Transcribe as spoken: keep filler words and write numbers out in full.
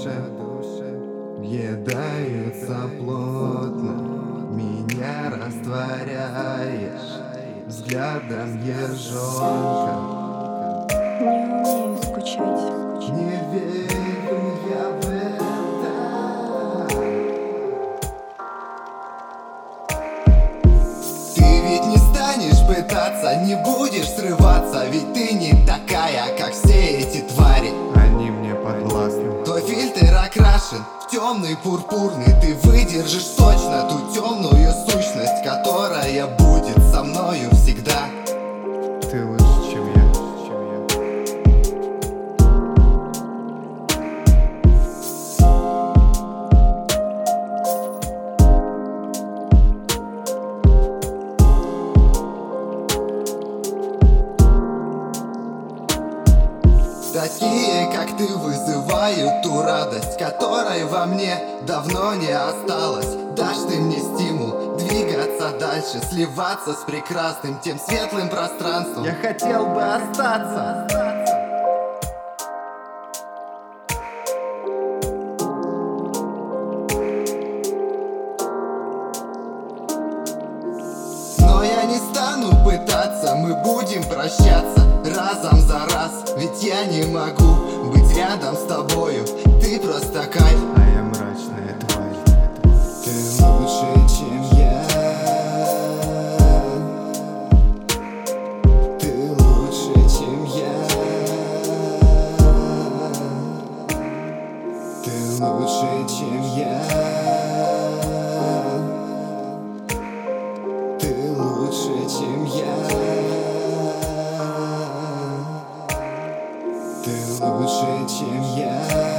въедаются плотно. Меня растворяешь взглядом ежонка. Не умею скучать. Не верю я в это. Ты ведь не станешь пытаться, не будешь срываться, ведь ты не такая, как все эти твари. Они мне подвластны. Твой фильтр окрашен в темный пурпурный. Ты выдержишь точно ту темную сущность, которая будет со мною всегда. Ты лучше, чем я. Такие, как ты, вызывают ту радость, которой во мне давно не осталось. Дашь ты мне стимул двигаться дальше, сливаться с прекрасным, тем светлым пространством. Я хотел бы остаться. Но я не стану пытаться, мы будем прощаться разом за раз. Ведь я не могу быть рядом с тобою, ты просто кайф. А я мрачная тварь. Ты лучше, чем я. Ты лучше, чем я. Ты лучше, чем я. Ты лучше, чем я. Ты лучше, чем я.